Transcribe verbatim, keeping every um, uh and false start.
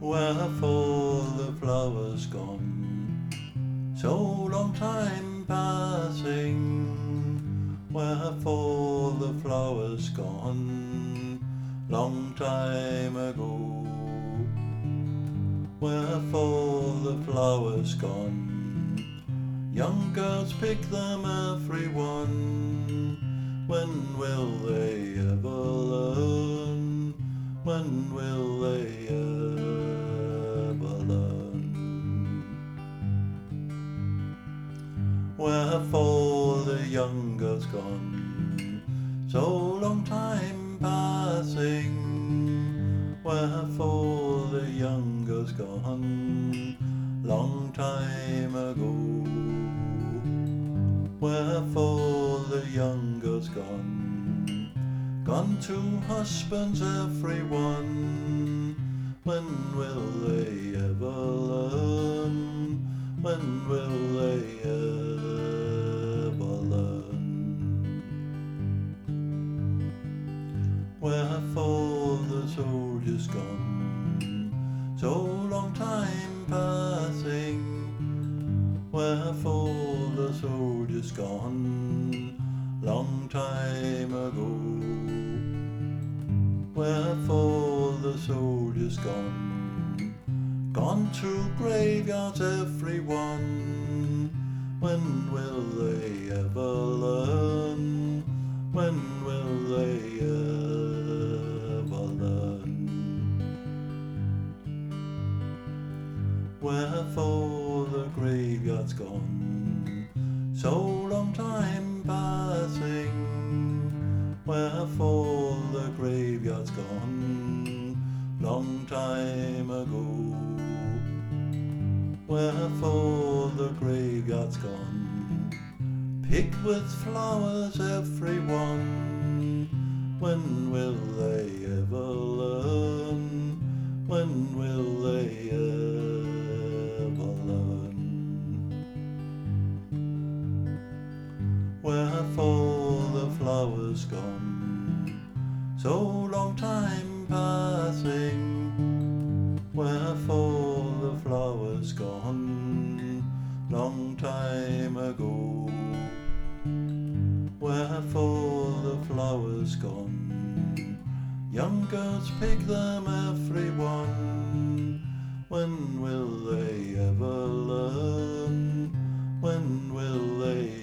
Wherefore the flowers gone, so long time passing. Wherefore the flowers gone, long time ago. Wherefore the flowers gone, young girls pick them every one. When will they ever learn? When will they ever learn? Wherefore the young girls gone, so long time passing. Wherefore the young girls gone, long time ago. Wherefore the young girls gone, gone to husbands every one. When will they ever learn? When will they ever learn? Wherefore the soldiers gone, so long time passing. Wherefore the soldiers gone, long time ago. Wherefore the soldiers gone, gone to graveyards every one. When will they ever learn? When will they ever learn? Wherefore the graveyard's gone, so long time passing. Wherefore the graveyard's gone, long time ago. Wherefore the graveyard's gone, picked with flowers every one. When will they ever learn? When will they ever learn? Wherefore the flowers gone, so long time passing. Wherefore the flowers gone, long time ago. Wherefore the flowers gone, young girls pick them every one. When will they ever learn? When will they